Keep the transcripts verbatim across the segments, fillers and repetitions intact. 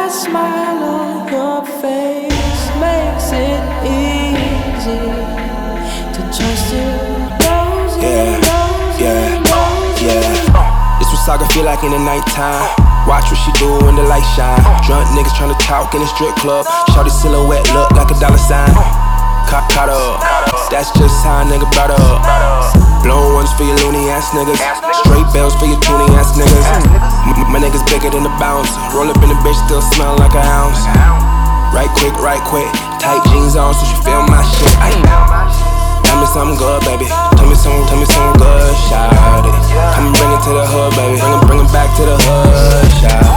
That smile on your face makes it easy to trust you. Yeah, yeah, yeah. This what Saga feel like in the nighttime. Watch what she do when the light shine. Drunk niggas tryna talk in the strip club. Shawty silhouette look like a dollar sign. Caught, caught up, that's just how a nigga brought up. Blown ones for your loony ass niggas. Straight bells for your toony ass niggas. M- my niggas bigger than the bounce. Roll up in the bitch, still smell like a ounce. Right quick, right quick. Tight jeans on so she feel my shit. Ay. Tell me something good, baby. Tell me something, tell me something good, shout it. Come and bring it to the hood, baby. Bring it, bring it back to the hood, shout.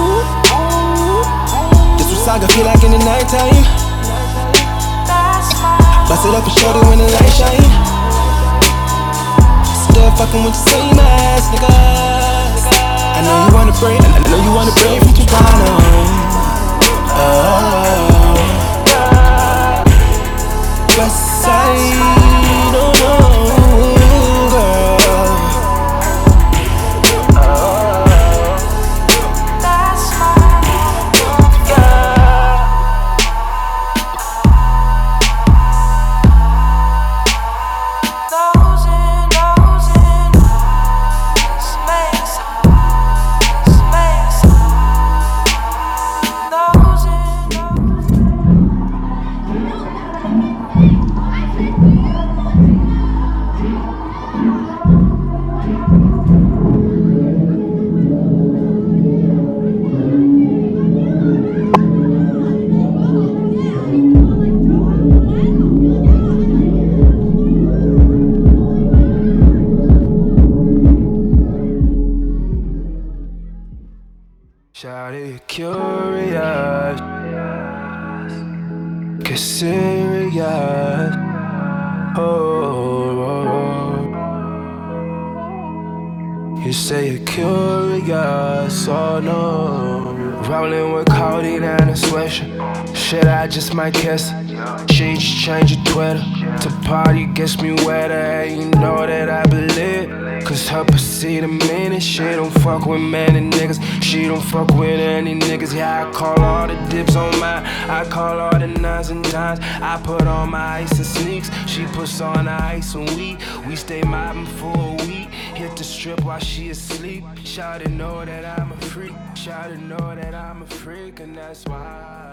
This what Saga feel like in the nighttime. Bust it up and shorty when the light shine. Still fucking with the same ass nigga. I know you wanna break, I know you wanna break from Toronto. Oh, West Side, oh no, girl. Shawty curious, get serious. Oh, oh, oh. You say you're curious, oh no. Rolling with codeine and a swisher. Shit, I just might kiss her. She just changed her Twitter to party gets me wetter, and you know that I believe. Cause her pussy the meanest. She don't fuck with many niggas. She don't fuck with any niggas. Yeah, I call all the dips on mine. I call all the nines and dimes. I put on my ice and sneaks. She puts on the ice and we We stay mobbing for a week. Hit the strip while she asleep. Shawty know that I'm a freak. Shawty know that I'm a freak, and that's why